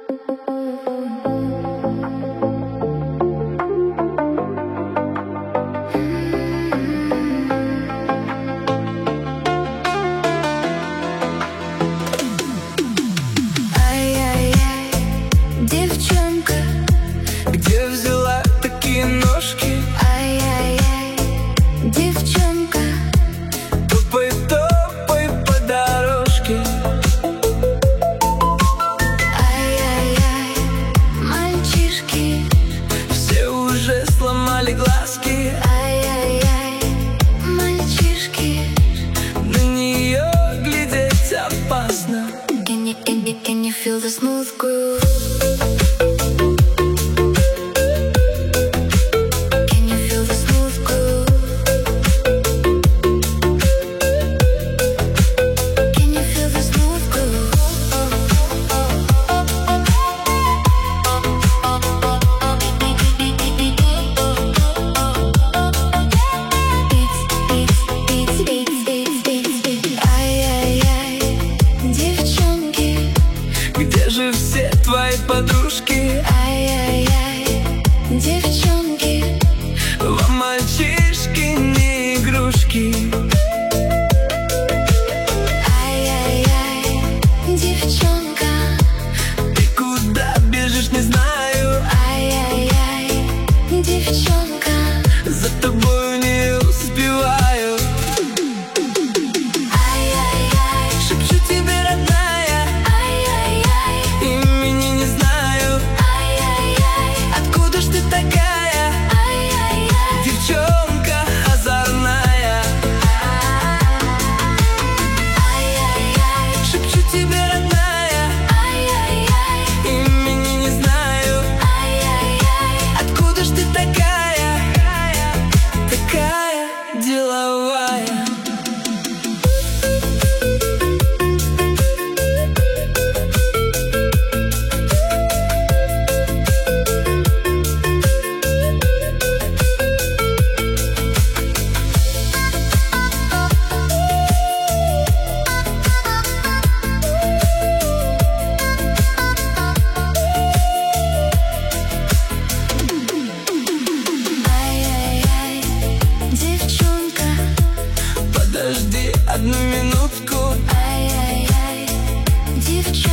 Девчонка, где взяла такие ножки? ай-яй-яй, девчонка, Топай, топай по дорожке. ай-яй-яй, мальчишки, Все уже сломали глазки. ай-яй-яй, мальчишки. На нее глядеть опасно. Can you feel the smooth groove? Can you feel the smooth groove? Can you feel the smooth groove? Ай-яй-яй, девчонки, Где же все твои подружки? ай-яй-яй, девчонки, Вам мальчишки не игрушки. ай-яй-яй, девчонка, Ты куда бежишь, не знаю. ай-яй-яй, девчонка, За тобой не успеваю. ай-яй-яй, Шепчу тебе, родная, ай-яй-яй, имени не знаю. ай-яй-яй, Откуда ж ты такая, ай-яй-яй, девчонка озорная? ай-яй-яй, Шепчу тебе, родная, ай-яй-яй, имени не знаю. ай-яй-яй. Откуда ж ты такая, такая деловая? Ай-яй-яй, девчонка, Подожди одну минутку. ай-яй-яй, девчонка.